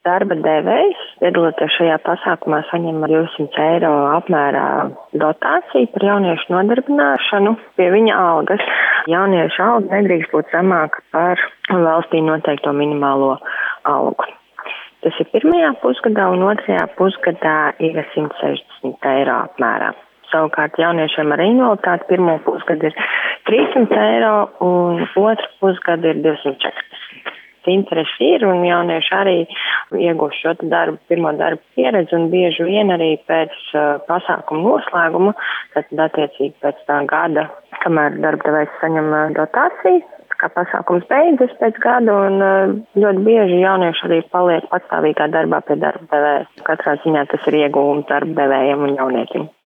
Darba devējs, piedaloties šajā pasākumā, saņem 200 eiro apmērā dotāciju par jauniešu nodarbināšanu pie viņa algas. Jauniešu alga nedrīkst būt zemāka par valstī noteikto minimālo algu. Tas ir pirmajā pusgadā, un otrajā pusgadā ir 160 eiro apmērā. Savukārt jauniešiem ar invaliditāti pirmo pusgadu ir 300 eiro un otru pusgadu ir 240. Interesi ir, un jaunieši arī iegūst šo pirmo darbu pieredzi, un bieži vien arī pēc pasākuma noslēguma, tad attiecīgi pēc tā gada, kamēr darbdevējs saņem dotāciju, kā pasākums beidzas pēc gada, un ļoti bieži jaunieši arī paliek patstāvīgā darbā pie darbdevēja. Katrā ziņā tas ir ieguvums darbdevējiem un jaunietim.